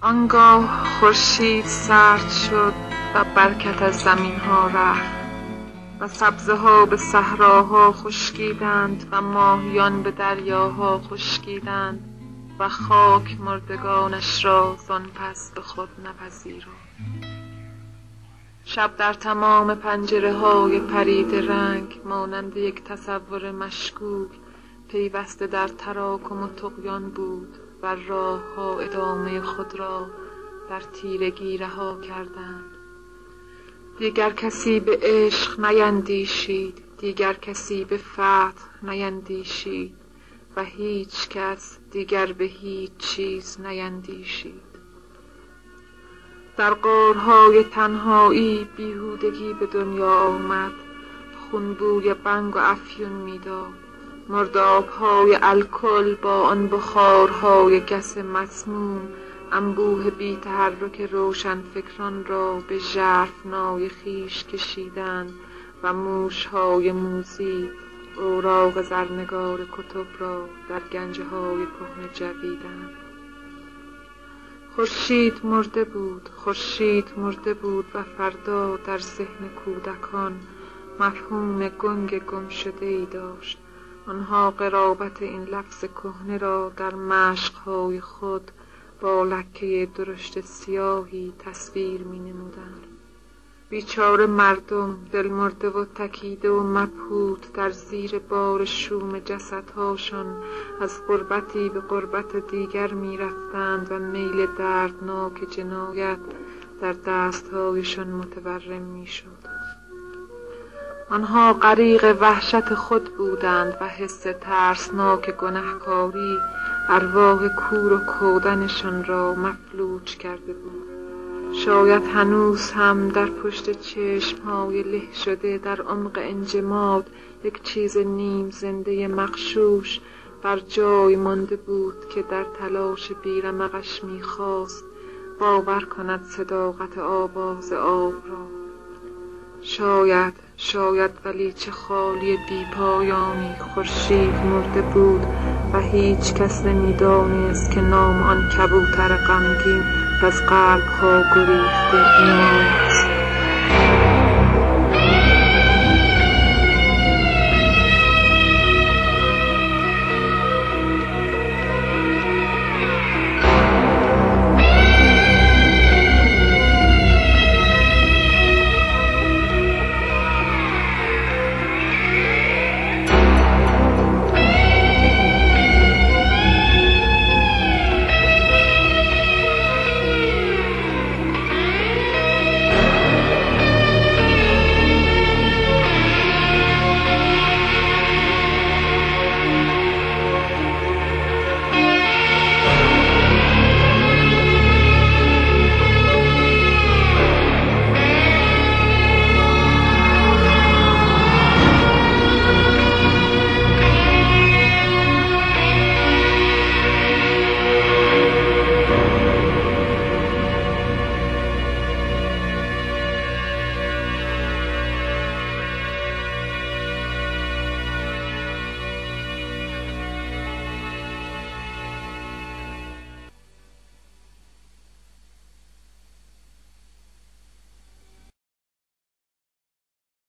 آنگاه خورشید سرد شد و برکت از زمین ها رفت و سبزه ها به صحراها خشکیدند و ماهیان به دریاها خشکیدند و خاک مردگانش را زان پس به خود نپذیرفت. شب در تمام پنجره های پرید رنگ مانند یک تصور مشکوک پیوسته در تراکم و طغیان بود و راه ها ادامه خود را در تیرگی رها کردند. دیگر کسی به عشق نیندیشید، دیگر کسی به فتح نیندیشید و هیچ کس دیگر به هیچ چیز نیندیشید. در غارهای تنهایی بیهودگی به دنیا آمد، خونبوی بنگ و افیون میداد. مرداب‌های الکل با آن بخارهای گس مسموم انبوه بی تحرک روشن فکران را به ژرفنای خویش کشیدند و موش‌های موذی اوراق زرنگار کتب را در گنجه‌های کهنه جویدند. خورشید مرده بود، خورشید مرده بود و فردا در ذهن کودکان مفهوم گنگ گم شده ای داشت. آنها قرابت این لفظ کهنه را در مشق‌های خود با لکه درشت سیاهی تصویر می نمودند. بیچاره مردم دل مرده و تکیده و مبهوت در زیر بار شوم جسدهاشان از غربتی به غربت دیگر می رفتند و میل دردناک جنایت در دستهایشان متورم می شد. آنها غریق وحشت خود بودند و حس ترسناک گناهکاری ارواح کور و کودنشان را مفلوج کرده بود. شاید هنوز هم در پشت چشم‌های له شده در عمق انجماد یک چیز نیم زنده مغشوش بر جای مانده بود که در تلاش بیرمقش می‌خواست باور کند صداقت آواز آب را. شاید ولی چه خالی بی پایانی. خورشید مرده بود و هیچ کس نمی‌دانست که نام آن کبوتر غمگین از قلب‌ها گریخته ایمان است.